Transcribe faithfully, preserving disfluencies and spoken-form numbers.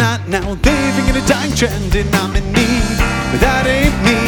right now. They think it's a dying trend and I'm in need, but that ain't me.